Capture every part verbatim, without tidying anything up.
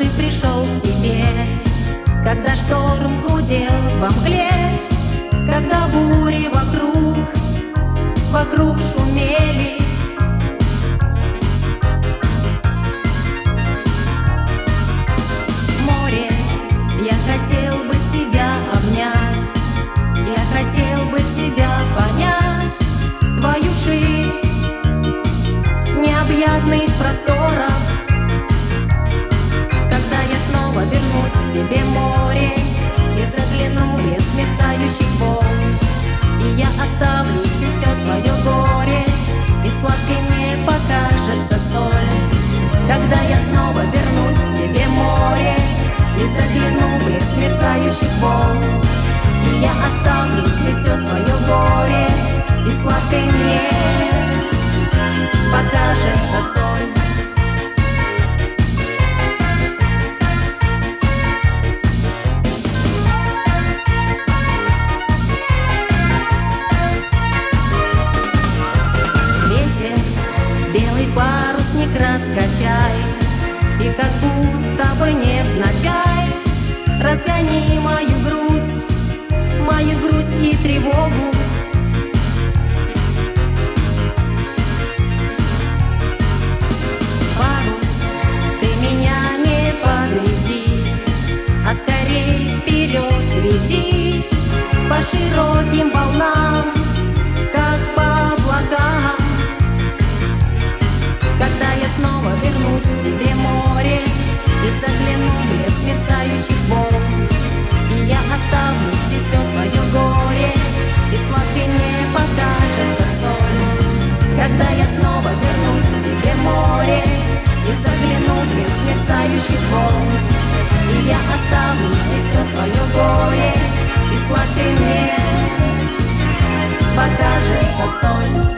однажды пришел к тебе, когда шторм гудел во мгле, когда бури вокруг, вокруг шумели. Море, я хотел бы тебя обнять, я хотел бы тебя понять, твою ширь необъятных просторов. Когда я снова вернусь к тебе, море, и загляну в лес мерцающих волн, и я оставлю здесь все свое горе, и сладкой мне покажется соль. Когда я снова вернусь к тебе, море, и загляну в лес мерцающих волн, и я оставлю здесь все свое горе, и сладкой мне покажется соль. Ветер, белый парусник раскачай, и как будто бы невзначай разгони мою грусть, мою грусть и тревогу. Парус, ты меня не подведи, а скорей вперед веди по широким волнам, как по облакам. Когда я снова вернусь к тебе, море, и загляну в лес мерцающих волн, и я оставлю здесь все свое горе, и сладкой мне покажется соль. Когда я снова вернусь к тебе, море, и загляну в лес мерцающих волн, и я оставлю здесь все свое горе, и сладкой мне покажется соль.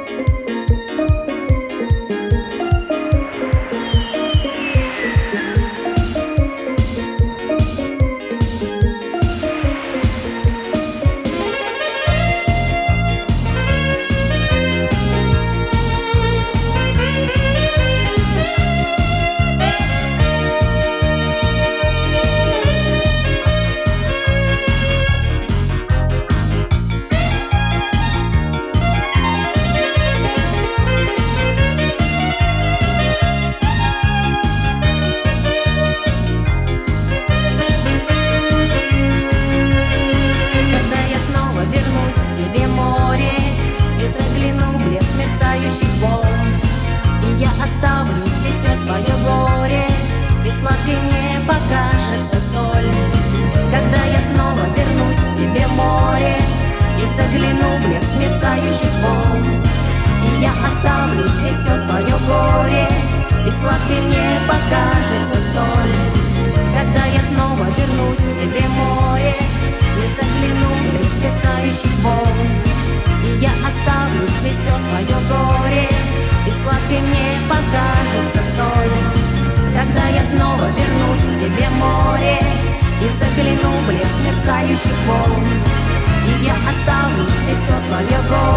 Сладкой мне покажется соль. Когда я снова вернусь к тебе, море, и загляну в лес мерцающих волн, и я оставлю здесь все свое горе, и сладкой мне покажется соль. Когда я снова вернусь к тебе, море, и загляну в лес мерцающих волн, и я оставлю здесь все свое горе,